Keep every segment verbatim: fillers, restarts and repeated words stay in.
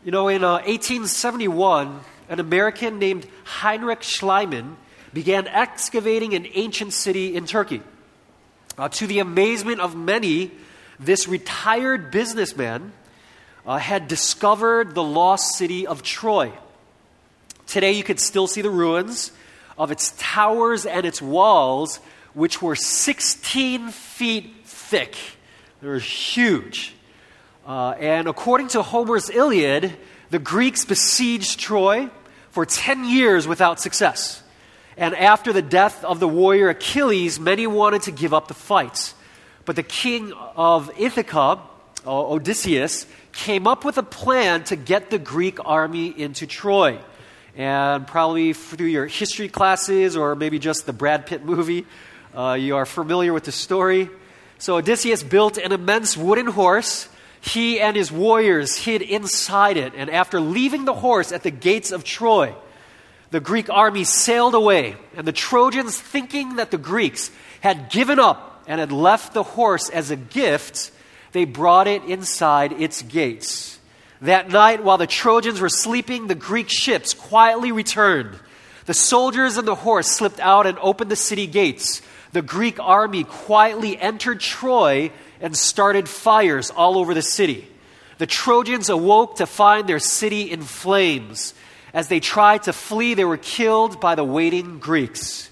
You know, in uh, eighteen seventy-one, an American named Heinrich Schliemann began excavating an ancient city in Turkey. Uh, to the amazement of many, this retired businessman uh, had discovered the lost city of Troy. Today, you could still see the ruins of its towers and its walls, which were sixteen feet thick. They were huge. Uh, and according to Homer's Iliad, the Greeks besieged Troy for ten years without success. And after the death of the warrior Achilles, many wanted to give up the fight. But the king of Ithaca, uh, Odysseus, came up with a plan to get the Greek army into Troy. And probably through your history classes or maybe just the Brad Pitt movie, uh, you are familiar with the story. So Odysseus built an immense wooden horse. He and his warriors hid inside it, and after leaving the horse at the gates of Troy, the Greek army sailed away, and the Trojans, thinking that the Greeks had given up and had left the horse as a gift, they brought it inside its gates. That night, while the Trojans were sleeping, the Greek ships quietly returned. The soldiers and the horse slipped out and opened the city gates. The Greek army quietly entered Troy and started fires all over the city. The Trojans awoke to find their city in flames. As they tried to flee, they were killed by the waiting Greeks.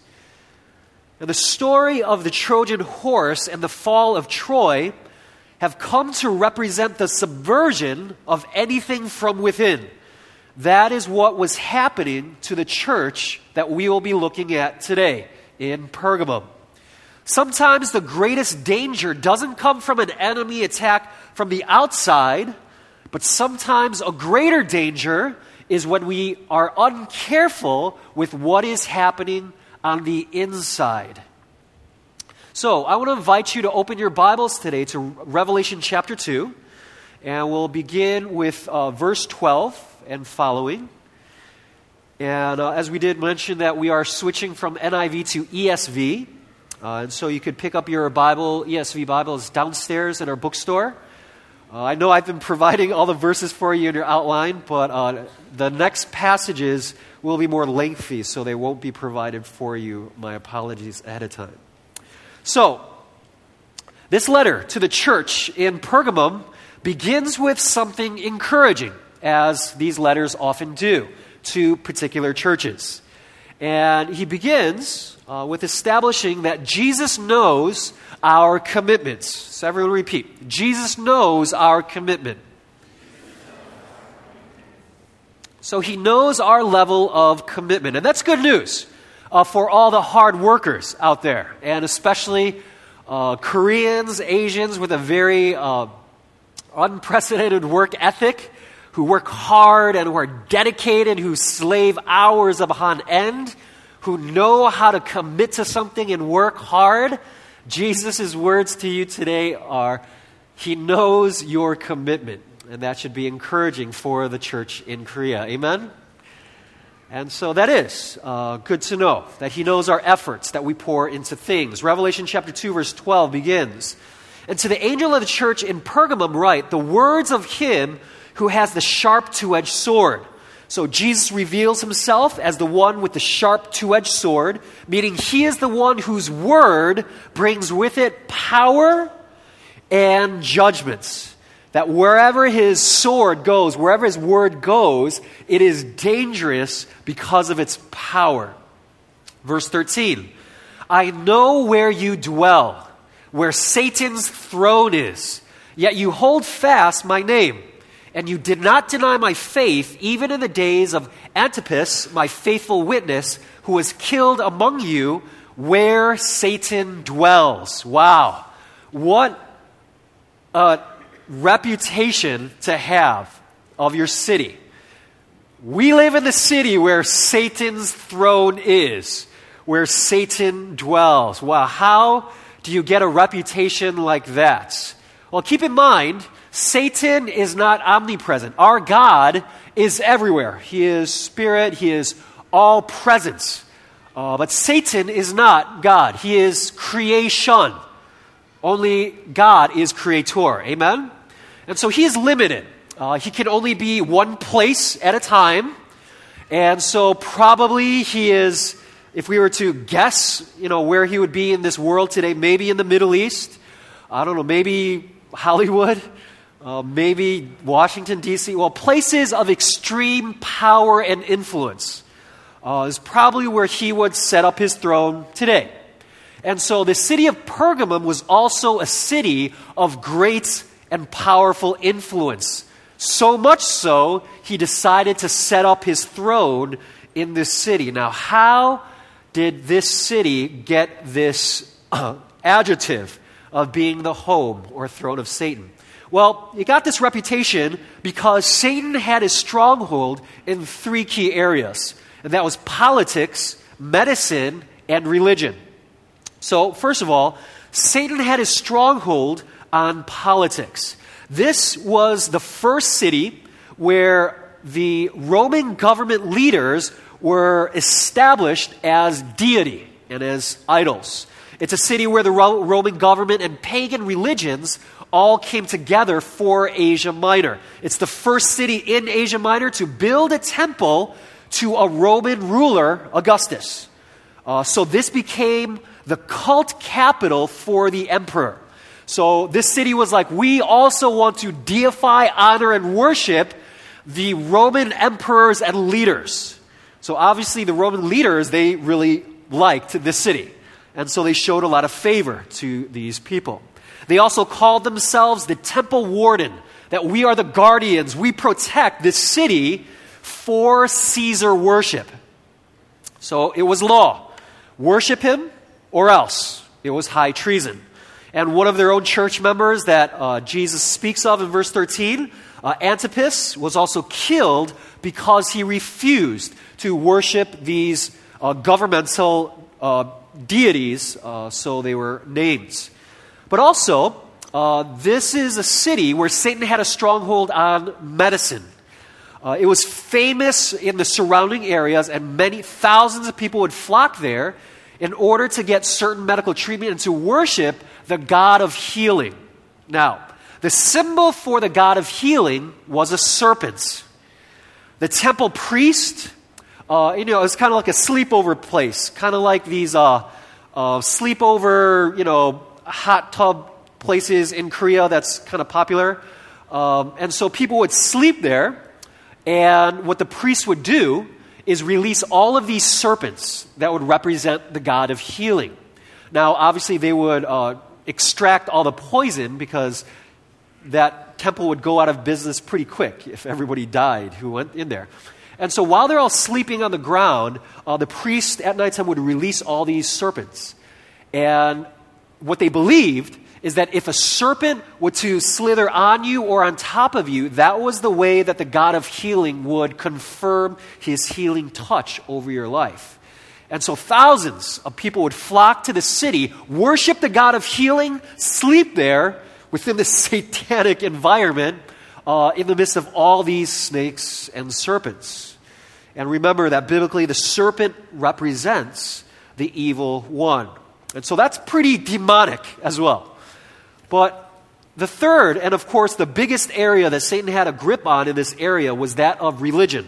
And the story of the Trojan horse and the fall of Troy have come to represent the subversion of anything from within. That is what was happening to the church that we will be looking at today in Pergamum. Sometimes the greatest danger doesn't come from an enemy attack from the outside, but sometimes a greater danger is when we are uncareful with what is happening on the inside. So, I want to invite you to open your Bibles today to Revelation chapter two, and we'll begin with uh, verse twelve and following. And uh, as we did mention that we are switching from N I V to E S V, uh, and so you could pick up your Bible, E S V Bible is downstairs in our bookstore. Uh, I know I've been providing all the verses for you in your outline, but uh, the next passages will be more lengthy, so they won't be provided for you. My apologies ahead of time. So, this letter to the church in Pergamum begins with something encouraging, as these letters often do to particular churches. And he begins uh, with establishing that Jesus knows our commitments. So everyone repeat. Jesus knows our commitment. So he knows our level of commitment. And that's good news uh, for all the hard workers out there. And especially uh, Koreans, Asians with a very uh, unprecedented work ethic, who work hard and who are dedicated, who slave hours upon end, who know how to commit to something and work hard. Jesus' words to you today are, he knows your commitment. And that should be encouraging for the church in Korea. Amen? And so that is uh, good to know, that he knows our efforts that we pour into things. Revelation chapter two, verse twelve begins, "And to the angel of the church in Pergamum write, the words of him who has the sharp two-edged sword." So Jesus reveals himself as the one with the sharp two-edged sword, meaning he is the one whose word brings with it power and judgments. That wherever his sword goes, wherever his word goes, it is dangerous because of its power. Verse thirteen, "I know where you dwell, where Satan's throne is, yet you hold fast my name. And you did not deny my faith, even in the days of Antipas, my faithful witness, who was killed among you where Satan dwells." Wow. What a reputation to have of your city. We live in the city where Satan's throne is, where Satan dwells. Wow. How do you get a reputation like that? Well, keep in mind, Satan is not omnipresent. Our God is everywhere. He is spirit. He is all presence. Uh, but Satan is not God. He is creation. Only God is creator. Amen? And so he is limited. Uh, he can only be one place at a time. And so probably he is, if we were to guess, you know, where he would be in this world today, maybe in the Middle East. I don't know, maybe Hollywood, uh, maybe Washington, D C Well, places of extreme power and influence uh, is probably where he would set up his throne today. And so the city of Pergamum was also a city of great and powerful influence. So much so, he decided to set up his throne in this city. Now, how did this city get this uh, adjective of being the home or throne of Satan? Well, it got this reputation because Satan had his stronghold in three key areas, and that was politics, medicine, and religion. So, first of all, Satan had his stronghold on politics. This was the first city where the Roman government leaders were established as deity and as idols. It's a city where the Ro- Roman government and pagan religions all came together for Asia Minor. It's the first city in Asia Minor to build a temple to a Roman ruler, Augustus. Uh, so this became the cult capital for the emperor. So this city was like, we also want to deify, honor, and worship the Roman emperors and leaders. So obviously the Roman leaders, they really liked this city. And so they showed a lot of favor to these people. They also called themselves the temple warden, that we are the guardians. We protect this city for Caesar worship. So it was law. Worship him or else. It was high treason. And one of their own church members that uh, Jesus speaks of in verse thirteen, uh, Antipas, was also killed because he refused to worship these uh, governmental uh, deities, uh, so they were names. But also, uh, this is a city where Satan had a stronghold on medicine. Uh, it was famous in the surrounding areas, and many thousands of people would flock there in order to get certain medical treatment and to worship the God of healing. Now, the symbol for the God of healing was a serpent. The temple priest, uh, you know, it's kind of like a sleepover place, kind of like these uh, uh, sleepover, you know, hot tub places in Korea that's kind of popular. Um, and so people would sleep there, and what the priest would do is release all of these serpents that would represent the God of healing. Now, obviously, they would uh, extract all the poison because that temple would go out of business pretty quick if everybody died who went in there. And so while they're all sleeping on the ground, uh, the priest at nighttime would release all these serpents. And what they believed is that if a serpent were to slither on you or on top of you, that was the way that the God of healing would confirm his healing touch over your life. And so thousands of people would flock to the city, worship the God of healing, sleep there within the satanic environment uh, in the midst of all these snakes and serpents. And remember that biblically the serpent represents the evil one. And so that's pretty demonic as well. But the third, and of course the biggest area that Satan had a grip on in this area was that of religion.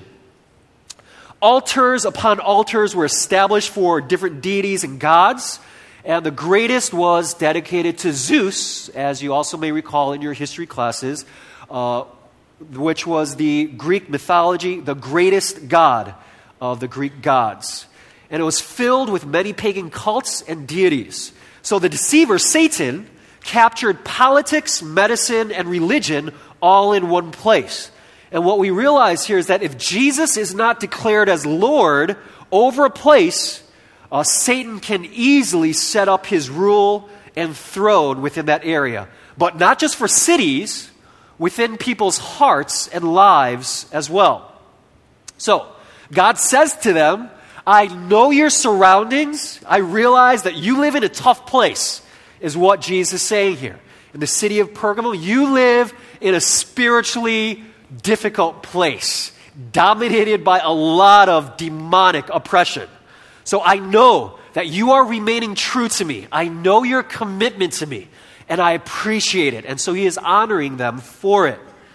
Altars upon altars were established for different deities and gods, and the greatest was dedicated to Zeus, as you also may recall in your history classes, uh, which was the Greek mythology, the greatest god of the Greek gods. And it was filled with many pagan cults and deities. So the deceiver, Satan, captured politics, medicine, and religion all in one place. And what we realize here is that if Jesus is not declared as Lord over a place, uh, Satan can easily set up his rule and throne within that area. But not just for cities, within people's hearts and lives as well. So, God says to them, I know your surroundings. I realize that you live in a tough place, is what Jesus is saying here. In the city of Pergamum, you live in a spiritually difficult place, dominated by a lot of demonic oppression. So I know that you are remaining true to me. I know your commitment to me, and I appreciate it. And so he is honoring them for it.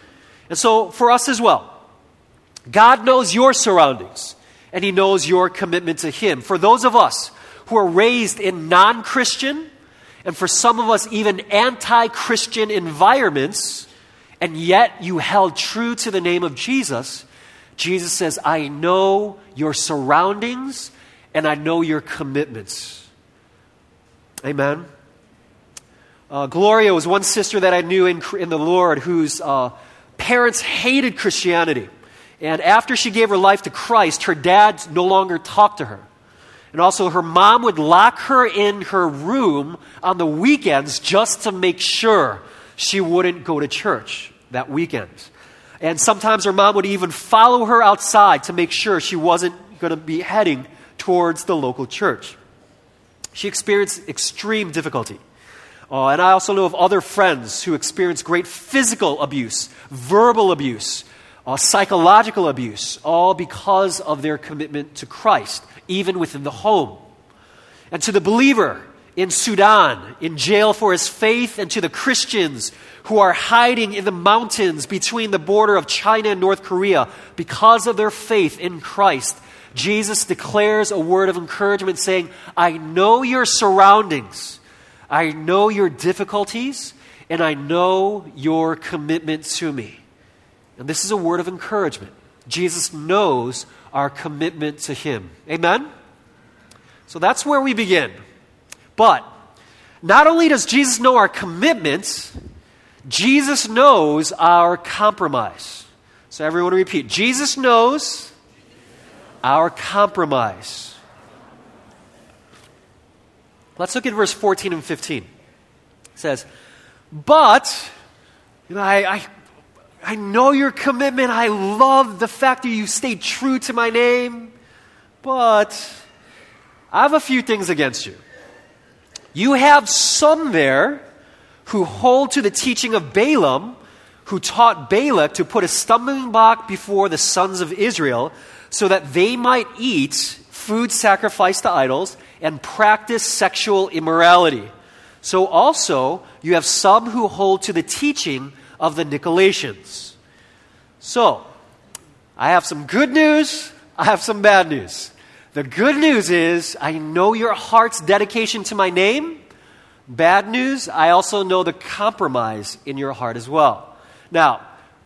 And so for us as well, God knows your surroundings, and He knows your commitment to Him. For those of us who are raised in non-Christian, and for some of us even anti-Christian environments, and yet you held true to the name of Jesus, Jesus says, I know your surroundings, and I know your commitments. Amen. Uh, Gloria was one sister that I knew in, in the Lord whose uh, parents hated Christianity. And after she gave her life to Christ, her dad no longer talked to her. And also her mom would lock her in her room on the weekends just to make sure she wouldn't go to church that weekend. And sometimes her mom would even follow her outside to make sure she wasn't going to be heading towards the local church. She experienced extreme difficulty. Uh, and I also know of other friends who experienced great physical abuse, verbal abuse, uh, psychological abuse, all because of their commitment to Christ, even within the home. And to the believer in Sudan, in jail for his faith, and to the Christians who are hiding in the mountains between the border of China and North Korea because of their faith in Christ, Jesus declares a word of encouragement saying, I know your surroundings, I know your difficulties, and I know your commitment to me. And this is a word of encouragement. Jesus knows our commitment to Him. Amen? So that's where we begin. But not only does Jesus know our commitments, Jesus knows our compromise. So everyone repeat. Jesus knows our compromise. Let's look at verse fourteen and fifteen. It says, but, you know, I, I, I know your commitment. I love the fact that you stayed true to my name. But I have a few things against you. You have some there who hold to the teaching of Balaam, who taught Balak to put a stumbling block before the sons of Israel so that they might eat food sacrificed to idols and practice sexual immorality. So also you have some who hold to the teaching of the Nicolaitans. So, I have some good news, I have some bad news. The good news is, I know your heart's dedication to my name. Bad news, I also know the compromise in your heart as well. Now,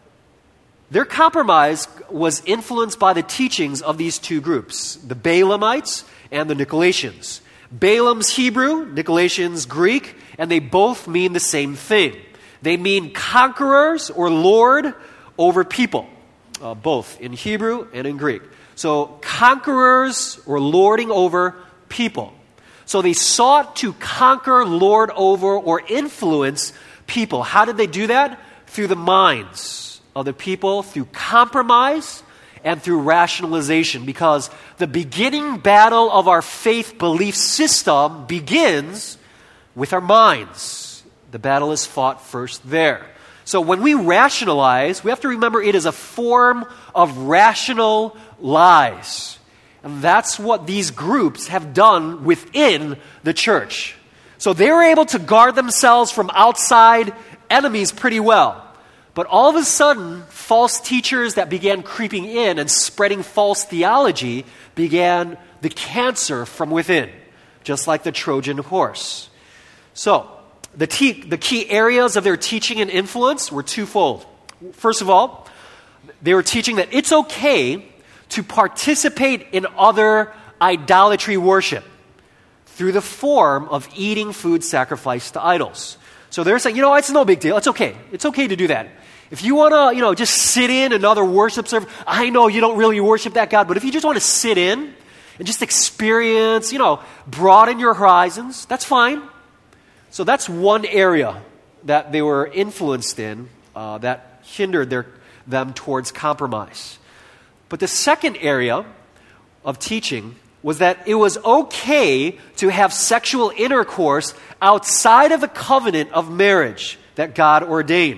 their compromise was influenced by the teachings of these two groups, the Balaamites and the Nicolaitans. Balaam's Hebrew, Nicolaitans Greek, and they both mean the same thing. They mean conquerors or lord over people, uh, both in Hebrew and in Greek. So conquerors or lording over people. So they sought to conquer, lord over, or influence people. How did they do that? Through the minds of the people, through compromise and through rationalization. Because the beginning battle of our faith belief system begins with our minds. The battle is fought first there. So when we rationalize, we have to remember it is a form of rational lies. And that's what these groups have done within the church. So they were able to guard themselves from outside enemies pretty well. But all of a sudden, false teachers that began creeping in and spreading false theology began the cancer from within, just like the Trojan horse. So, the, te- the key areas of their teaching and influence were twofold. First of all, they were teaching that it's okay to participate in other idolatry worship through the form of eating food sacrificed to idols. So they're saying, you know, it's no big deal. It's okay. It's okay to do that. If you want to, you know, just sit in another worship service, I know you don't really worship that God, but if you just want to sit in and just experience, you know, broaden your horizons, that's fine. So that's one area that they were influenced in uh, that hindered their, them towards compromise. But the second area of teaching was that it was okay to have sexual intercourse outside of the covenant of marriage that God ordained.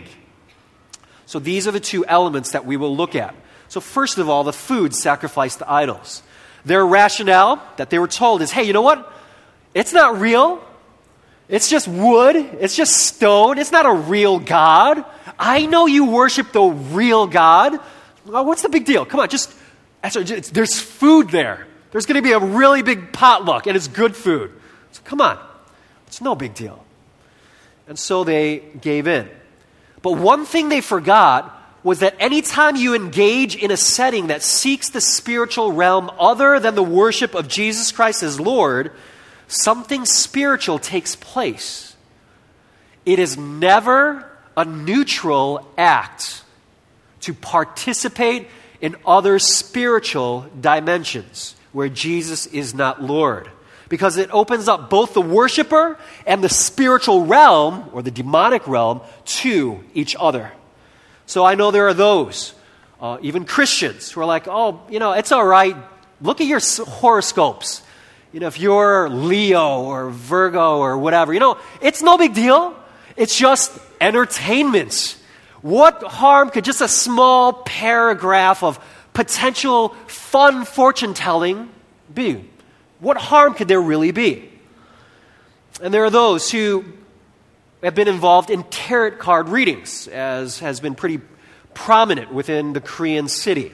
So these are the two elements that we will look at. So first of all, the food sacrificed to idols. Their rationale that they were told is, hey, you know what? It's not real. It's just wood. It's just stone. It's not a real God. I know you worship the real God. Well, what's the big deal? Come on, just, just there's food there. There's going to be a really big potluck, and it's good food. So come on. It's no big deal. And so they gave in. But one thing they forgot was that anytime you engage in a setting that seeks the spiritual realm other than the worship of Jesus Christ as Lord, something spiritual takes place. It is never a neutral act to participate in other spiritual dimensions where Jesus is not Lord, because it opens up both the worshiper and the spiritual realm, or the demonic realm, to each other. So I know there are those, uh, even Christians, who are like, oh, you know, it's all right. Look at your horoscopes. You know, if you're Leo or Virgo or whatever, you know, it's no big deal. It's just entertainment. What harm could just a small paragraph of potential fun fortune-telling be? What harm could there really be? And there are those who have been involved in tarot card readings, as has been pretty prominent within the Korean city.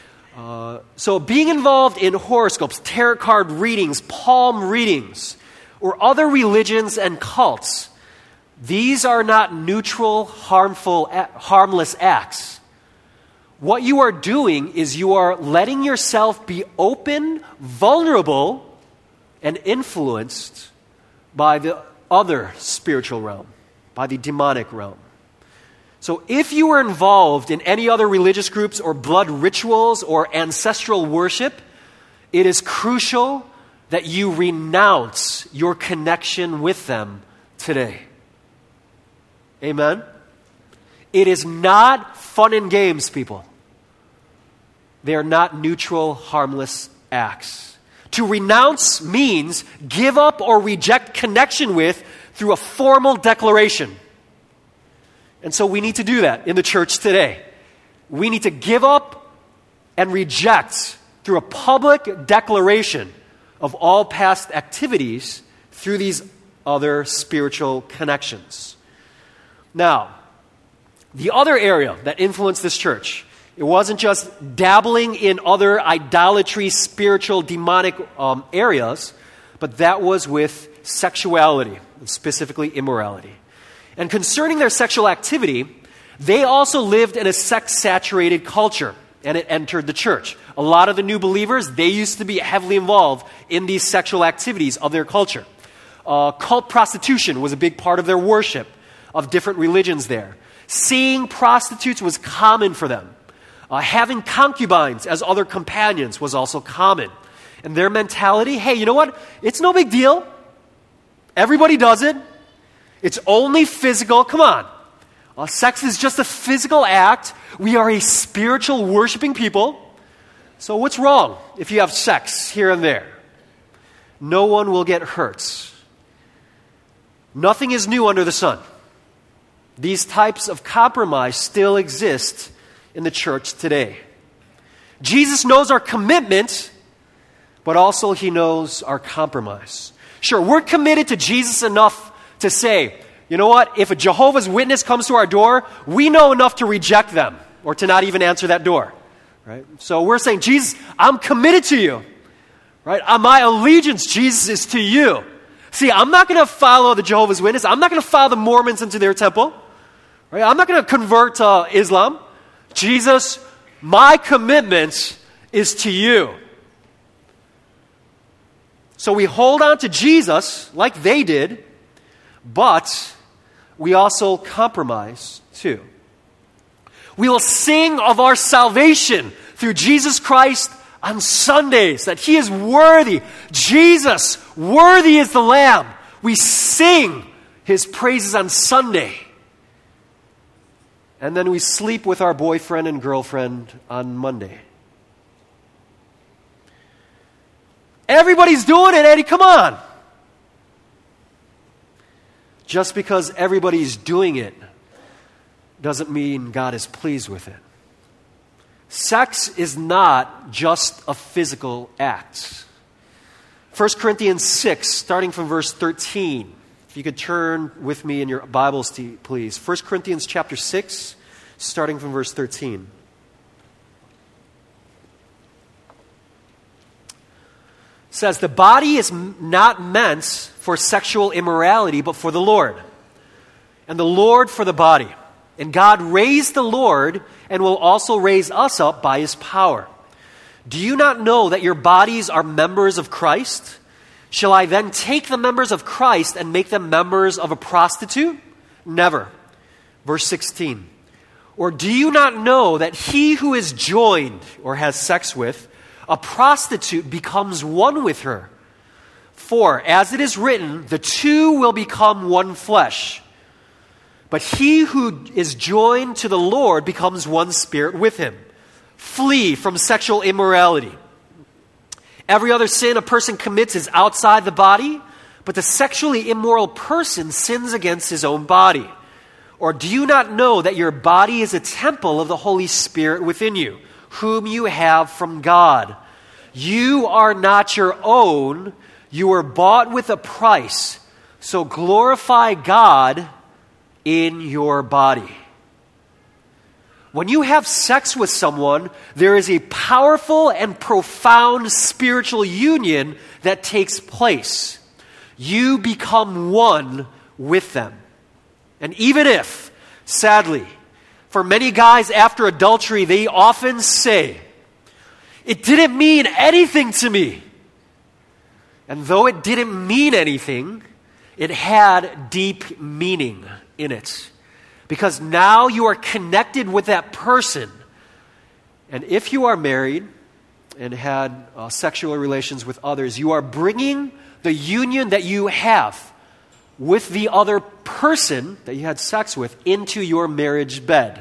Uh, so being involved in horoscopes, tarot card readings, palm readings, or other religions and cults, these are not neutral, harmful, harmless acts. What you are doing is you are letting yourself be open, vulnerable, and influenced by the other spiritual realm, by the demonic realm. So if you were involved in any other religious groups or blood rituals or ancestral worship, it is crucial that you renounce your connection with them today. Amen? It is not fun and games, people. They are not neutral, harmless acts. To renounce means give up or reject connection with through a formal declaration. And so we need to do that in the church today. We need to give up and reject through a public declaration of all past activities through these other spiritual connections. Now, the other area that influenced this church, it wasn't just dabbling in other idolatry, spiritual, demonic um, areas, but that was with sexuality, specifically immorality. And concerning their sexual activity, they also lived in a sex-saturated culture, and it entered the church. A lot of the new believers, they used to be heavily involved in these sexual activities of their culture. Uh, cult prostitution was a big part of their worship of different religions there. Seeing prostitutes was common for them. Uh, having concubines as other companions was also common. And their mentality, hey, you know what? It's no big deal. Everybody does it. It's only physical. Come on. Uh, sex is just a physical act. We are a spiritual worshiping people. So what's wrong if you have sex here and there? No one will get hurt. Nothing is new under the sun. These types of compromise still exist in the church today. Jesus knows our commitment, but also he knows our compromise. Sure, we're committed to Jesus enough to say, you know what, if a Jehovah's Witness comes to our door, we know enough to reject them or to not even answer that door. Right? So we're saying, Jesus, I'm committed to you. Right? My allegiance, Jesus, is to you. See, I'm not going to follow the Jehovah's Witness. I'm not going to follow the Mormons into their temple. Right? I'm not going to convert to Islam. Jesus, my commitment is to you. So we hold on to Jesus like they did, but we also compromise too. We will sing of our salvation through Jesus Christ on Sundays, that he is worthy. Jesus, worthy is the Lamb. We sing his praises on Sunday. And then we sleep with our boyfriend and girlfriend on Monday. Everybody's doing it, Eddie, come on. Just because everybody's doing it doesn't mean God is pleased with it. Sex is not just a physical act. First Corinthians six, starting from verse thirteen. If If you could turn with me in your Bibles, to, please. First Corinthians chapter six, starting from verse thirteen. It says, "The body is not meant for sexual immorality, but for the Lord, and the Lord for the body. And God raised the Lord and will also raise us up by his power. Do you not know that your bodies are members of Christ? Shall I then take the members of Christ and make them members of a prostitute? Never." Verse sixteen. "Or do you not know that he who is joined or has sex with a prostitute becomes one with her? For, as it is written, the two will become one flesh. But he who is joined to the Lord becomes one spirit with him. Flee from sexual immorality. Every other sin a person commits is outside the body, but the sexually immoral person sins against his own body. Or do you not know that your body is a temple of the Holy Spirit within you, whom you have from God? You are not your own. You were bought with a price. So glorify God in your body." When you have sex with someone, there is a powerful and profound spiritual union that takes place. You become one with them. And even if, sadly, for many guys after adultery, they often say, "It didn't mean anything to me." And though it didn't mean anything, it had deep meaning in it. Because now you are connected with that person. And if you are married and had uh, sexual relations with others, you are bringing the union that you have with the other person that you had sex with into your marriage bed.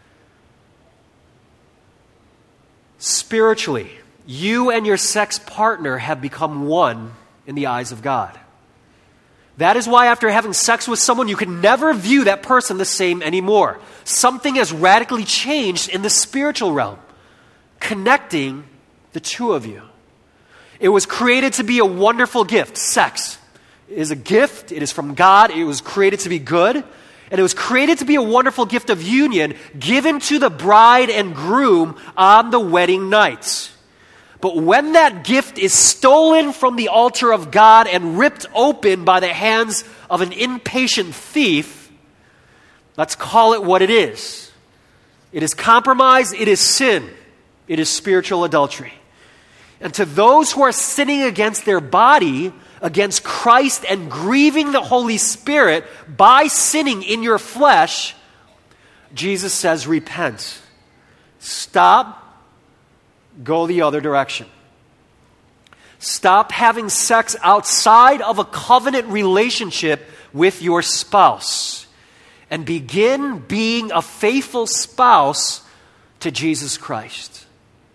Spiritually, you and your sex partner have become one in the eyes of God. That is why after having sex with someone, you can never view that person the same anymore. Something has radically changed in the spiritual realm, connecting the two of you. It was created to be a wonderful gift. Sex is a gift. It is from God. It was created to be good. And it was created to be a wonderful gift of union given to the bride and groom on the wedding night. But when that gift is stolen from the altar of God and ripped open by the hands of an impatient thief, let's call it what it is. It is compromise, it is sin, it is spiritual adultery. And to those who are sinning against their body, against Christ, and grieving the Holy Spirit by sinning in your flesh, Jesus says, repent. Stop. Go the other direction. Stop having sex outside of a covenant relationship with your spouse and begin being a faithful spouse to Jesus Christ.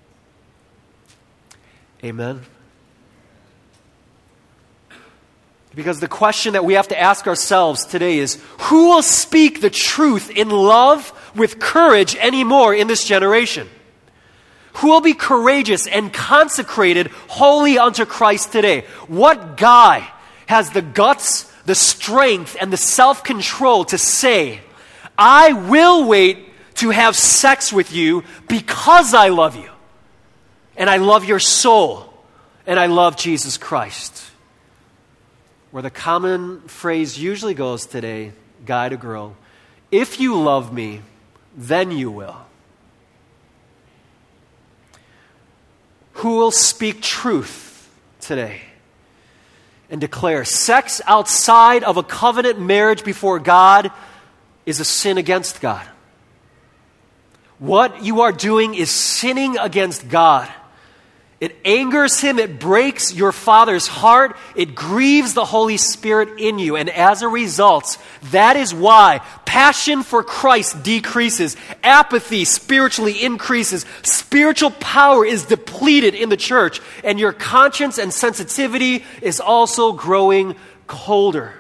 Amen. Because the question that we have to ask ourselves today is, who will speak the truth in love with courage anymore in this generation? Who will be courageous and consecrated wholly unto Christ today? What guy has the guts, the strength, and the self-control to say, "I will wait to have sex with you because I love you, and I love your soul, and I love Jesus Christ"? Where the common phrase usually goes today, guy to girl, "If you love me, then you will." Who will speak truth today and declare sex outside of a covenant marriage before God is a sin against God? What you are doing is sinning against God. It angers him, it breaks your Father's heart, it grieves the Holy Spirit in you. And as a result, that is why passion for Christ decreases, apathy spiritually increases, spiritual power is depleted in the church, and your conscience and sensitivity is also growing colder.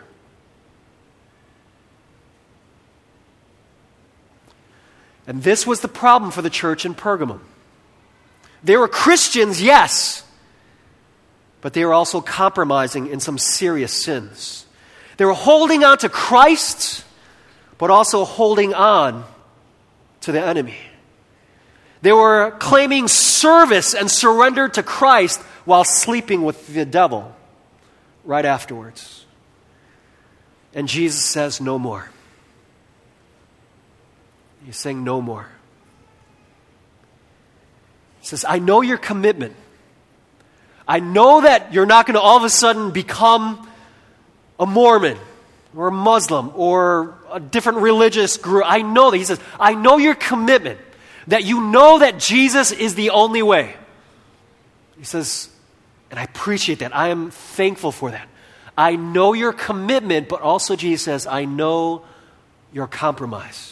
And this was the problem for the church in Pergamum. They were Christians, yes, but they were also compromising in some serious sins. They were holding on to Christ, but also holding on to the enemy. They were claiming service and surrender to Christ while sleeping with the devil right afterwards. And Jesus says, no more. He's saying no more. He says, I know your commitment. I know that you're not going to all of a sudden become a Mormon or a Muslim or a different religious group. I know that. He says, I know your commitment, that you know that Jesus is the only way. He says, and I appreciate that. I am thankful for that. I know your commitment, but also Jesus says, I know your compromise.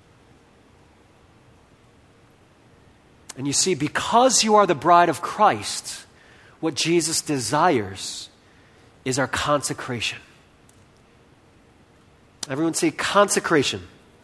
And you see, because you are the bride of Christ, what Jesus desires is our consecration. Everyone say consecration.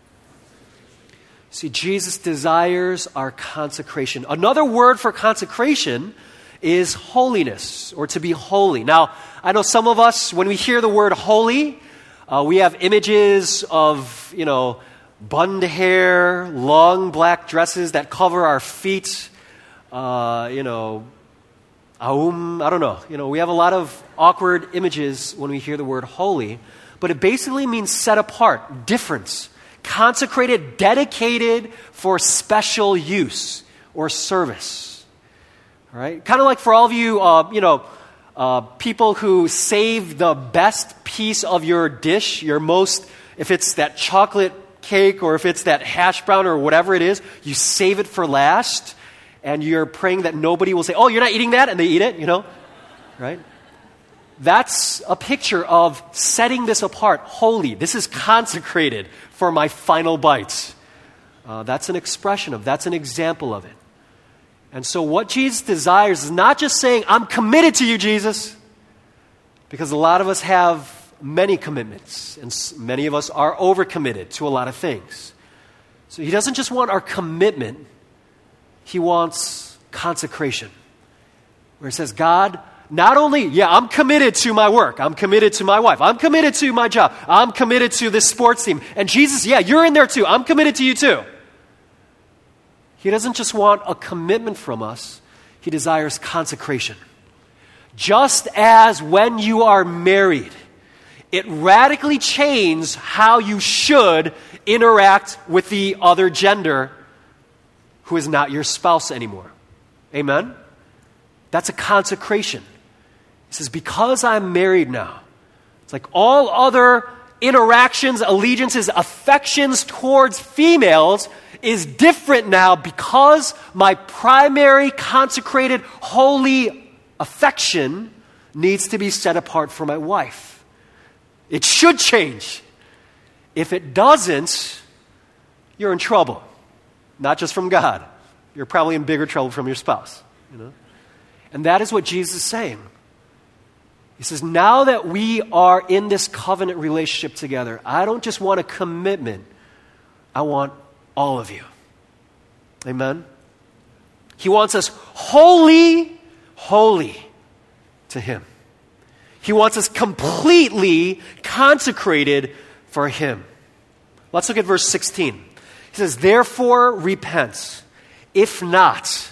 See, Jesus desires our consecration. Another word for consecration is holiness, or to be holy. Now, I know some of us, when we hear the word holy, uh, we have images of, you know, bund hair, long black dresses that cover our feet, uh, you know, aum, I don't know. You know, we have a lot of awkward images when we hear the word holy, but it basically means set apart, different, consecrated, dedicated for special use or service. All right? Kind of like for all of you, uh, you know, uh, people who save the best piece of your dish, your most, if it's that chocolate cake or if it's that hash brown or whatever it is, you save it for last, and you're praying that nobody will say, oh, you're not eating that, and they eat it, you know, right? That's a picture of setting this apart, holy. This is consecrated for my final bite. Uh, that's an expression of, that's an example of it. And so what Jesus desires is not just saying, I'm committed to you, Jesus, because a lot of us have many commitments, and many of us are overcommitted to a lot of things. So he doesn't just want our commitment, he wants consecration. Where he says, God, not only, yeah, I'm committed to my work, I'm committed to my wife, I'm committed to my job, I'm committed to this sports team. And Jesus, yeah, you're in there too, I'm committed to you too. He doesn't just want a commitment from us, he desires consecration. Just as when you are married, it radically changes how you should interact with the other gender who is not your spouse anymore. Amen? That's a consecration. He says, because I'm married now, it's like all other interactions, allegiances, affections towards females is different now because my primary consecrated holy affection needs to be set apart for my wife. It should change. If it doesn't, you're in trouble. Not just from God. You're probably in bigger trouble from your spouse. You know? And that is what Jesus is saying. He says, now that we are in this covenant relationship together, I don't just want a commitment. I want all of you. Amen? He wants us wholly, holy to him. He wants us completely consecrated for him. Let's look at verse sixteen. He says, therefore repent. If not,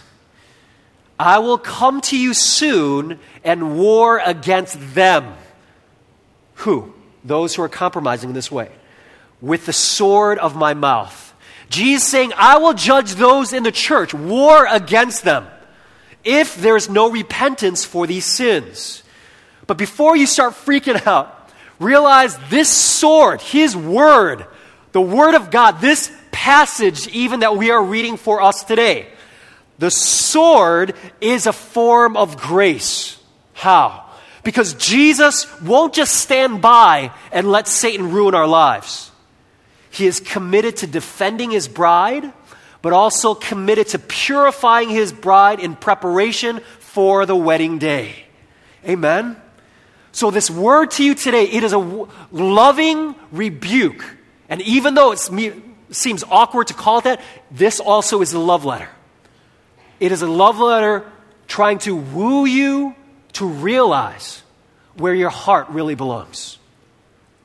I will come to you soon and war against them. Who? Those who are compromising in this way. With the sword of my mouth. Jesus saying, I will judge those in the church, war against them, if there's no repentance for these sins. But before you start freaking out, realize this sword, his word, the word of God, this passage even that we are reading for us today, the sword is a form of grace. How? Because Jesus won't just stand by and let Satan ruin our lives. He is committed to defending his bride, but also committed to purifying his bride in preparation for the wedding day. Amen? So this word to you today, it is a loving rebuke. And even though it seems awkward to call it that, this also is a love letter. It is a love letter trying to woo you to realize where your heart really belongs.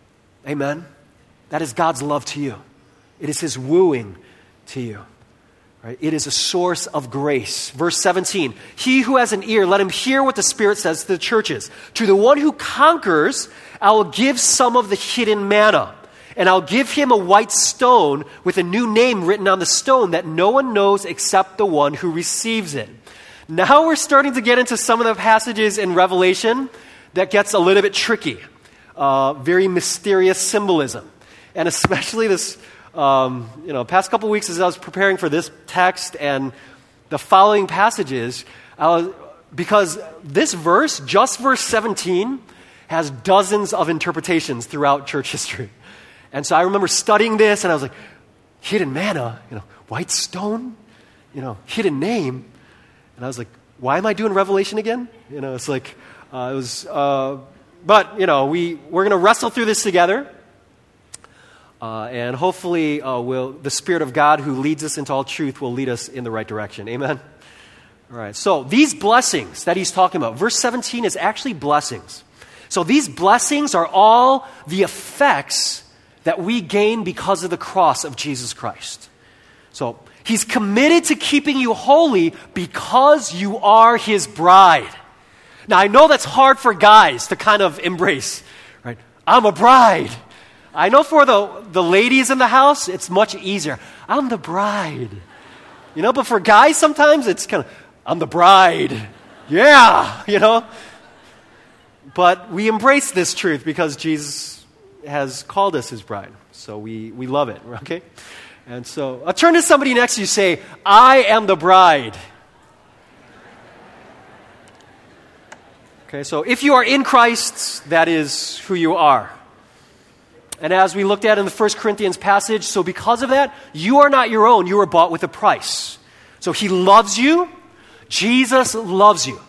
Amen? That is God's love to you. It is his wooing to you. Right? It is a source of grace. Verse seventeen, he who has an ear, let him hear what the Spirit says to the churches. To the one who conquers, I will give some of the hidden manna, and I'll give him a white stone with a new name written on the stone that no one knows except the one who receives it. Now we're starting to get into some of the passages in Revelation that gets a little bit tricky. Uh, very mysterious symbolism. And especially this, um, you know, past couple weeks as I was preparing for this text and the following passages, I was, because this verse, just verse seventeen, has dozens of interpretations throughout church history. And so I remember studying this and I was like, hidden manna, you know, white stone, you know, hidden name. And I was like, why am I doing Revelation again? You know, it's like, uh, it was, uh, but, you know, we, we're going to wrestle through this together. Uh, and hopefully uh, will the Spirit of God who leads us into all truth will lead us in the right direction. Amen? All right, so these blessings that he's talking about, verse seventeen is actually blessings. So these blessings are all the effects that we gain because of the cross of Jesus Christ. So he's committed to keeping you holy because you are his bride. Now, I know that's hard for guys to kind of embrace, right? I'm a bride. I know for the, the ladies in the house, it's much easier. I'm the bride. You know, but for guys, sometimes it's kind of, I'm the bride. Yeah, you know. But we embrace this truth because Jesus has called us his bride. So we, we love it, okay? And so, I'll turn to somebody next to you, say, I am the bride. Okay, so if you are in Christ, that is who you are. And as we looked at in the First Corinthians passage, so because of that, you are not your own. You were bought with a price. So he loves you. Jesus loves you.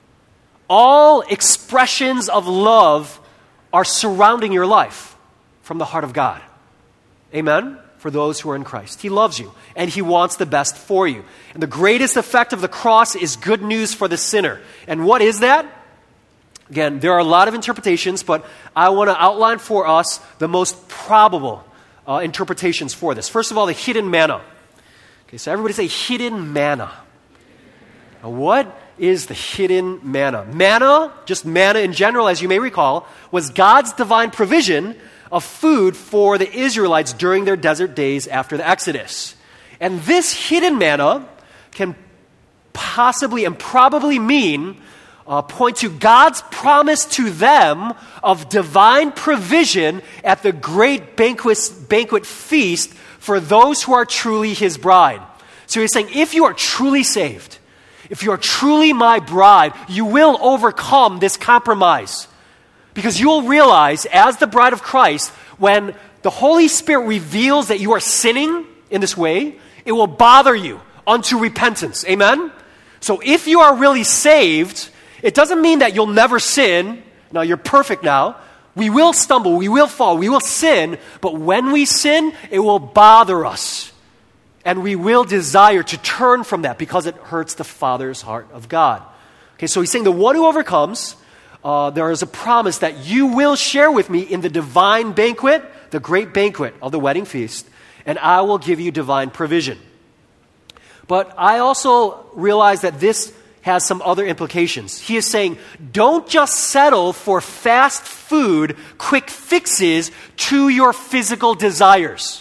All expressions of love are surrounding your life from the heart of God. Amen? For those who are in Christ. He loves you, and he wants the best for you. And the greatest effect of the cross is good news for the sinner. And what is that? Again, there are a lot of interpretations, but I want to outline for us the most probable uh, interpretations for this. First of all, the hidden manna. Okay, so everybody say hidden manna. Now, what is the hidden manna? Manna, just manna in general, as you may recall, was God's divine provision of food for the Israelites during their desert days after the Exodus. And this hidden manna can possibly and probably mean Uh, point to God's promise to them of divine provision at the great banquet, banquet feast for those who are truly his bride. So he's saying, if you are truly saved, if you are truly my bride, you will overcome this compromise. Because you will realize, as the bride of Christ, when the Holy Spirit reveals that you are sinning in this way, it will bother you unto repentance. Amen? So if you are really saved, it doesn't mean that you'll never sin. No, you're perfect now. We will stumble, we will fall, we will sin, but when we sin, it will bother us. And we will desire to turn from that because it hurts the Father's heart of God. Okay, so he's saying the one who overcomes, uh, there is a promise that you will share with me in the divine banquet, the great banquet of the wedding feast, and I will give you divine provision. But I also realize that this has some other implications. He is saying, don't just settle for fast food, quick fixes to your physical desires.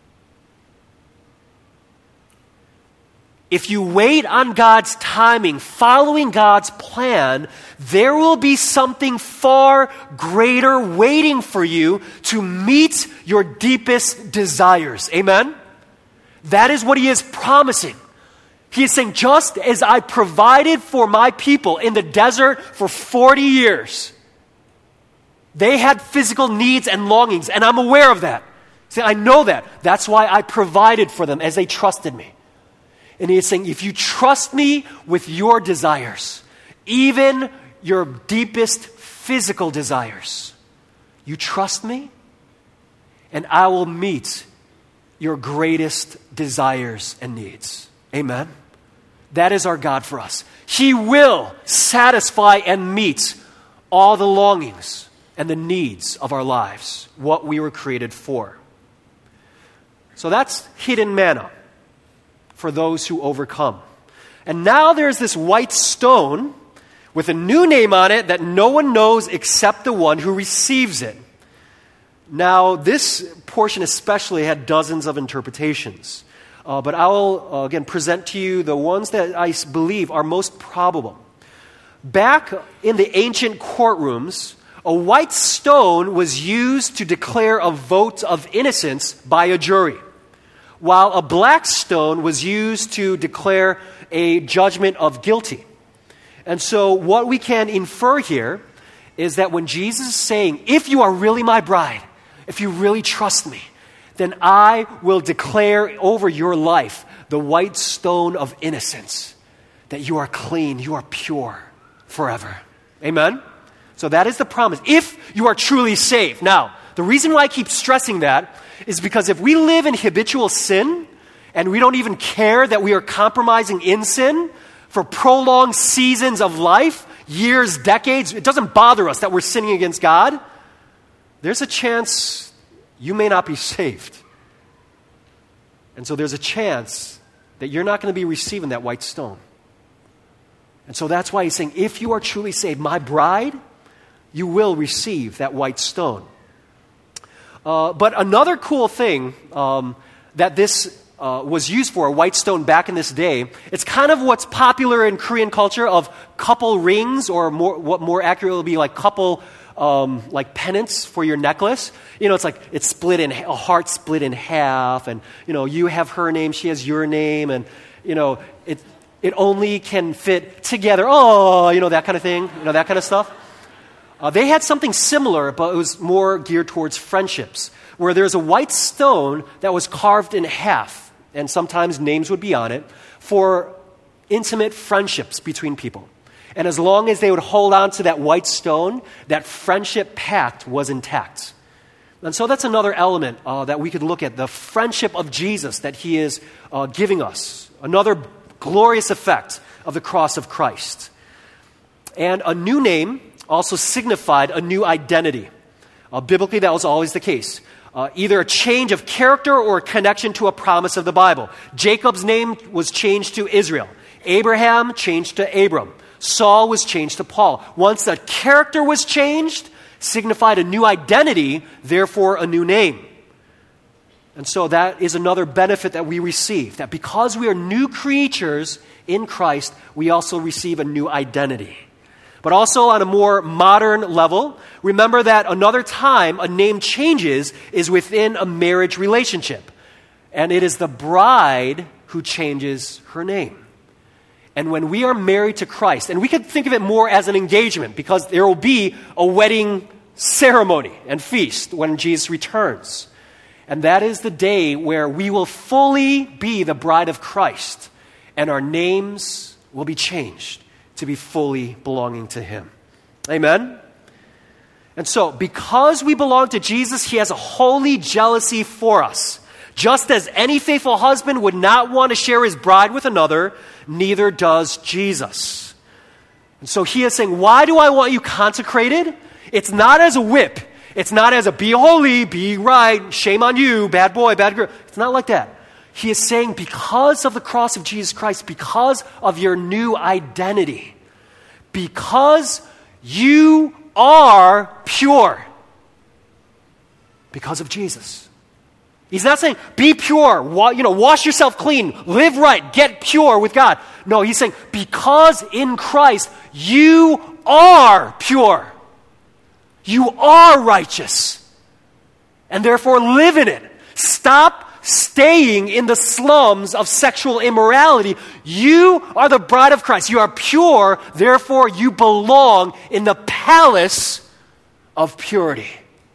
If you wait on God's timing, following God's plan, there will be something far greater waiting for you to meet your deepest desires. Amen? That is what he is promising. He is saying, just as I provided for my people in the desert for forty years, they had physical needs and longings, and I'm aware of that. See, I know that. That's why I provided for them as they trusted me. And he is saying, if you trust me with your desires, even your deepest physical desires, you trust me, and I will meet your greatest desires and needs. Amen? That is our God for us. He will satisfy and meet all the longings and the needs of our lives, what we were created for. So that's hidden manna for those who overcome. And now there's this white stone with a new name on it that no one knows except the one who receives it. Now, this portion especially had dozens of interpretations. Uh, but I will, uh, again, present to you the ones that I believe are most probable. Back in the ancient courtrooms, a white stone was used to declare a vote of innocence by a jury, while a black stone was used to declare a judgment of guilty. And so what we can infer here is that when Jesus is saying, if you are really my bride, if you really trust me, then I will declare over your life the white stone of innocence, that you are clean, you are pure forever. Amen? So that is the promise, if you are truly saved. Now, the reason why I keep stressing that is because if we live in habitual sin, and we don't even care that we are compromising in sin for prolonged seasons of life, years, decades, it doesn't bother us that we're sinning against God, there's a chance you may not be saved. And so there's a chance that you're not going to be receiving that white stone. And so that's why he's saying, if you are truly saved, my bride, you will receive that white stone. Uh, but another cool thing um, that this uh, was used for, a white stone back in this day, it's kind of what's popular in Korean culture of couple rings, or more, what more accurately would be like couple um, like pendants for your necklace. You know, it's like it's split in, a heart split in half, and you know, you have her name, she has your name, and you know, it it only can fit together. Oh, you know, that kind of thing, you know, that kind of stuff. Uh, they had something similar, but it was more geared towards friendships, where there's a white stone that was carved in half, and sometimes names would be on it, for intimate friendships between people. And as long as they would hold on to that white stone, that friendship pact was intact. And so that's another element uh, that we could look at, the friendship of Jesus that he is uh, giving us. Another glorious effect of the cross of Christ. And a new name also signified a new identity. Uh, biblically, that was always the case. Uh, either a change of character or a connection to a promise of the Bible. Jacob's name was changed to Israel. Abraham changed to Abram. Saul was changed to Paul. Once the character was changed, signified a new identity, therefore a new name. And so that is another benefit that we receive, that because we are new creatures in Christ, we also receive a new identity. But also on a more modern level, remember that another time a name changes is within a marriage relationship. And it is the bride who changes her name. And when we are married to Christ, and we could think of it more as an engagement, because there will be a wedding ceremony and feast when Jesus returns. And that is the day where we will fully be the bride of Christ, and our names will be changed to be fully belonging to him. Amen? And so, because we belong to Jesus, he has a holy jealousy for us. Just as any faithful husband would not want to share his bride with another, neither does Jesus. And so he is saying, why do I want you consecrated? It's not as a whip. It's not as a be holy, be right, shame on you, bad boy, bad girl. It's not like that. He is saying because of the cross of Jesus Christ, because of your new identity, because you are pure, because of Jesus. He's not saying, be pure, wa- you know, wash yourself clean, live right, get pure with God. No, he's saying, because in Christ, you are pure. You are righteous. And therefore live in it. Stop staying in the slums of sexual immorality. You are the bride of Christ. You are pure, therefore you belong in the palace of purity.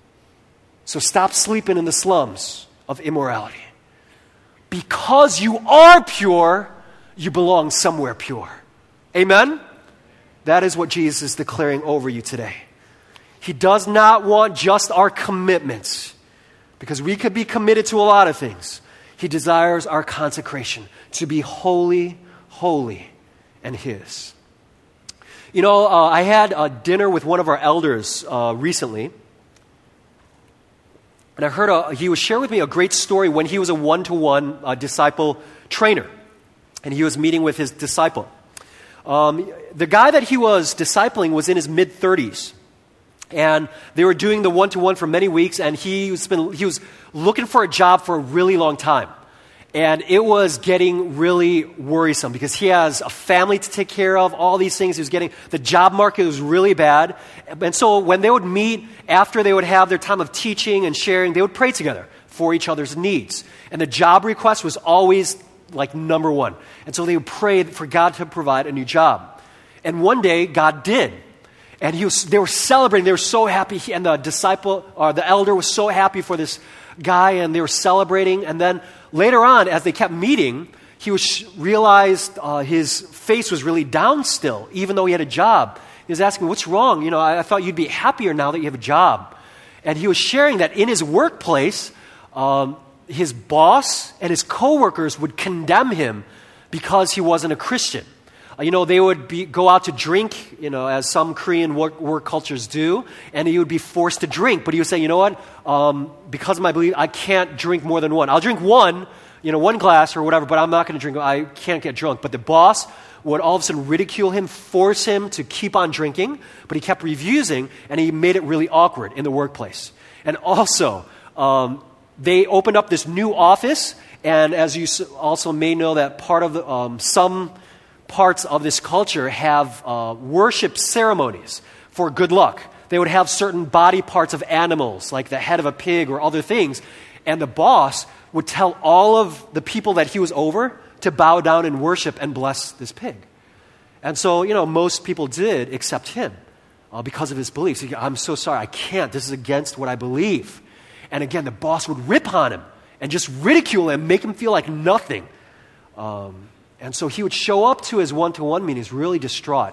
So stop sleeping in the slums of immorality. Because you are pure, you belong somewhere pure. Amen? That is what Jesus is declaring over you today. He does not want just our commitments, because we could be committed to a lot of things. He desires our consecration, to be holy, holy, and his. You know, uh, I had a dinner with one of our elders uh, recently, and I heard a, he was sharing with me a great story when he was a one-to-one uh, disciple trainer, and he was meeting with his disciple. Um, the guy that he was discipling was in his mid-thirties, and they were doing the one-to-one for many weeks, and he was, been, he was looking for a job for a really long time. And it was getting really worrisome because he has a family to take care of, all these things. He was getting, the job market was really bad. And so when they would meet, after they would have their time of teaching and sharing, they would pray together for each other's needs. And the job request was always like number one. And so they would pray for God to provide a new job. And one day, God did. And he was, they were celebrating. They were so happy. He, and the disciple, or the elder was so happy for this guy, and they were celebrating. And then later on, as they kept meeting, he was realized uh, his face was really down still, even though he had a job. He was asking, what's wrong? You know, I, I thought you'd be happier now that you have a job. And he was sharing that in his workplace, um, his boss and his coworkers would condemn him because he wasn't a Christian. Uh, you know, they would be, go out to drink, you know, as some Korean work, work cultures do, and he would be forced to drink. But he would say, you know what, um, because of my belief, I can't drink more than one. I'll drink one, you know, one glass or whatever, but I'm not going to drink. I can't get drunk. But the boss would all of a sudden ridicule him, force him to keep on drinking, but he kept refusing, and he made it really awkward in the workplace. And also, um, they opened up this new office, and as you also may know, that part of the, um, some parts of this culture have uh, worship ceremonies for good luck. They would have certain body parts of animals, like the head of a pig or other things, and the boss would tell all of the people that he was over to bow down and worship and bless this pig. And so, you know, most people did except him uh, because of his beliefs. He, I'm so sorry, I can't. This is against what I believe. And again, the boss would rip on him and just ridicule him, make him feel like nothing. Um, And so he would show up to his one-to-one meetings really distraught.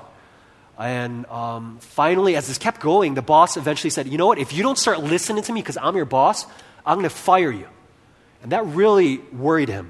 And um, finally, as this kept going, the boss eventually said, you know what, if you don't start listening to me because I'm your boss, I'm going to fire you. And that really worried him.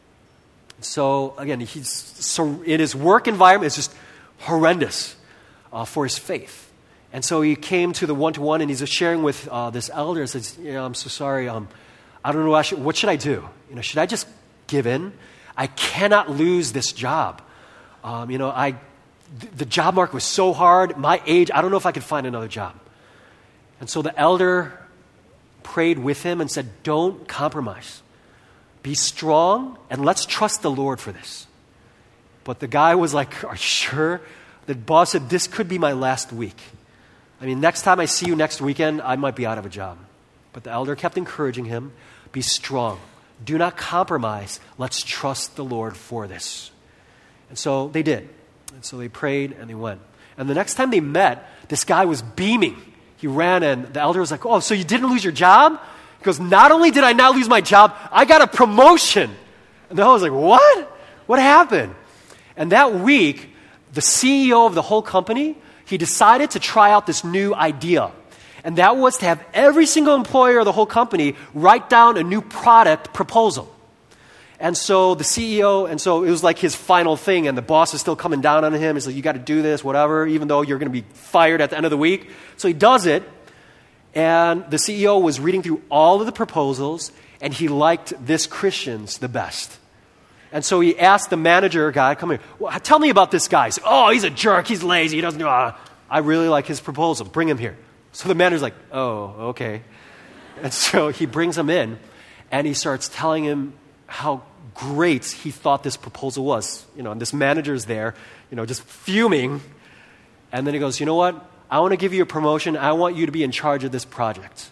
So again, he's so in his work environment, it's just horrendous uh, for his faith. And so he came to the one-to-one, and he's sharing with uh, this elder and says, you know, I'm so sorry, um, I don't know what, I should, what should I do? You know, should I just give in? I cannot lose this job. Um, you know, I, th- the job market was so hard. My age, I don't know if I could find another job. And so the elder prayed with him and said, don't compromise. Be strong, and let's trust the Lord for this. But the guy was like, are you sure? The boss said, this could be my last week. I mean, next time I see you next weekend, I might be out of a job. But the elder kept encouraging him, be strong. Do not compromise. Let's trust the Lord for this. And so they did. And so they prayed and they went. And the next time they met, this guy was beaming. He ran, and the elder was like, oh, so you didn't lose your job? He goes, not only did I not lose my job, I got a promotion. And the elder was like, what? What happened? And that week, the C E O of the whole company, he decided to try out this new idea. And that was to have every single employer of the whole company write down a new product proposal. And so the C E O, and so it was like his final thing, and the boss is still coming down on him. He's like, you got to do this, whatever, even though you're going to be fired at the end of the week. So he does it, and the C E O was reading through all of the proposals, and he liked this Christian's the best. And so he asked the manager guy, come here, well, tell me about this guy. He's like, oh, he's a jerk, he's lazy, he doesn't know. Uh, I really like his proposal, bring him here. So the manager's like, oh, okay. And so he brings him in, and he starts telling him how great he thought this proposal was. You know, and this manager's there, you know, just fuming. And then he goes, you know what? I want to give you a promotion. I want you to be in charge of this project.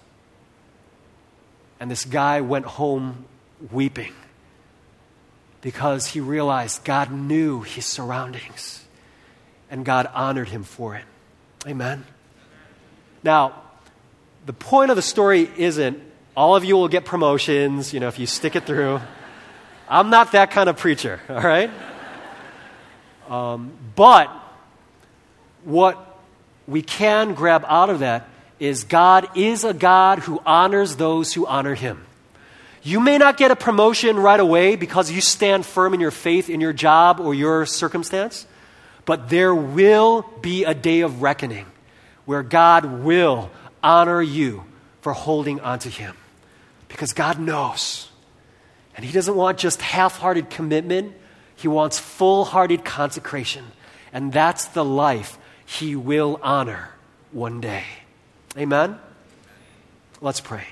And this guy went home weeping because he realized God knew his surroundings, and God honored him for it. Amen. Now, the point of the story isn't all of you will get promotions, you know, if you stick it through. I'm not that kind of preacher, all right? Um, but what we can grab out of that is God is a God who honors those who honor him. You may not get a promotion right away because you stand firm in your faith in your job or your circumstance, But there will be a day of reckoning where God will honor you for holding on to him. Because God knows. And he doesn't want just half-hearted commitment. He wants full-hearted consecration. And that's the life he will honor one day. Amen? Let's pray.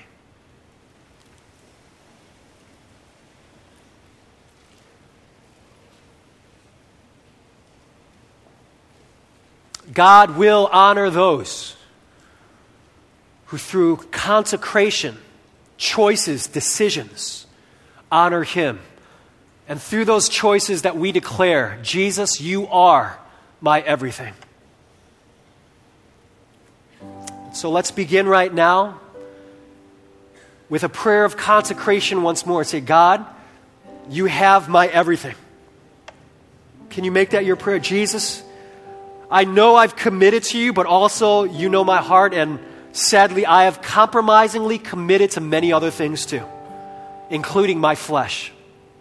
God will honor those who through consecration, choices, decisions, honor him. And through those choices that we declare, Jesus, you are my everything. So let's begin right now with a prayer of consecration once more. Say, God, you have my everything. Can you make that your prayer? Jesus, I know I've committed to you, but also you know my heart, and sadly, I have compromisingly committed to many other things too, including my flesh.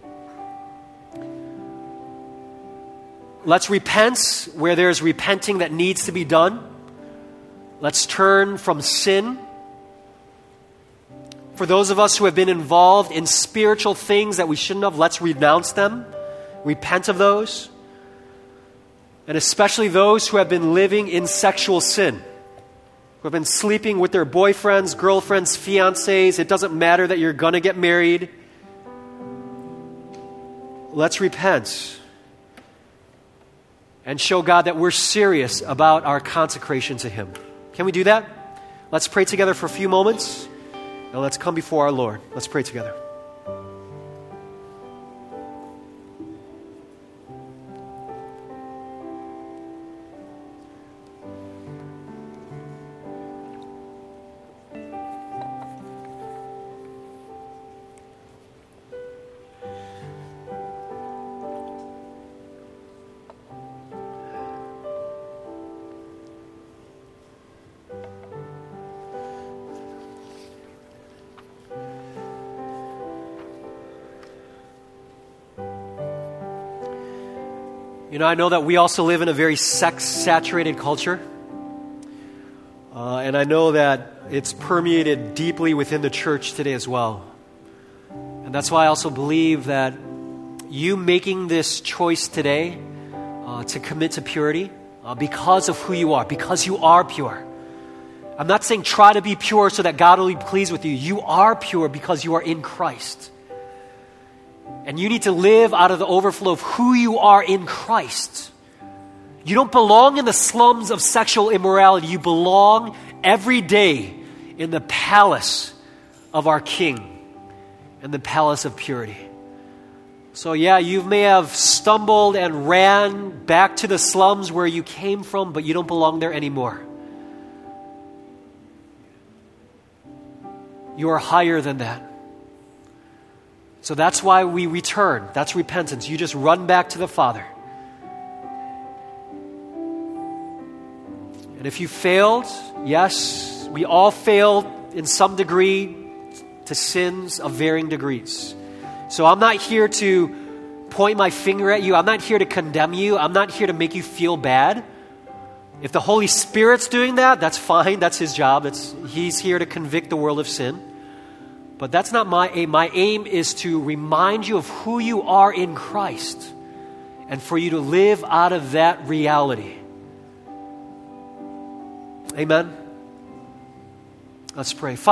Let's repent where there's repenting that needs to be done. Let's turn from sin. For those of us who have been involved in spiritual things that we shouldn't have, let's renounce them, repent of those. And especially those who have been living in sexual sin, who have been sleeping with their boyfriends, girlfriends, fiancés. It doesn't matter that you're going to get married. Let's repent and show God that we're serious about our consecration to him. Can we do that? Let's pray together for a few moments. Now let's come before our Lord. Let's pray together. You know, I know that we also live in a very sex-saturated culture. Uh, and I know that it's permeated deeply within the church today as well. And that's why I also believe that you making this choice today uh, to commit to purity uh, because of who you are, because you are pure. I'm not saying try to be pure so that God will be pleased with you. You are pure because you are in Christ. And you need to live out of the overflow of who you are in Christ. You don't belong in the slums of sexual immorality. You belong every day in the palace of our King, in the palace of purity. So yeah, you may have stumbled and ran back to the slums where you came from, but you don't belong there anymore. You are higher than that. So that's why we return. That's repentance. You just run back to the Father. And if you failed, yes, we all failed in some degree to sins of varying degrees. So I'm not here to point my finger at you. I'm not here to condemn you. I'm not here to make you feel bad. If the Holy Spirit's doing that, that's fine. That's his job. That's, he's here to convict the world of sin. But that's not my aim. My aim is to remind you of who you are in Christ and for you to live out of that reality. Amen? Let's pray.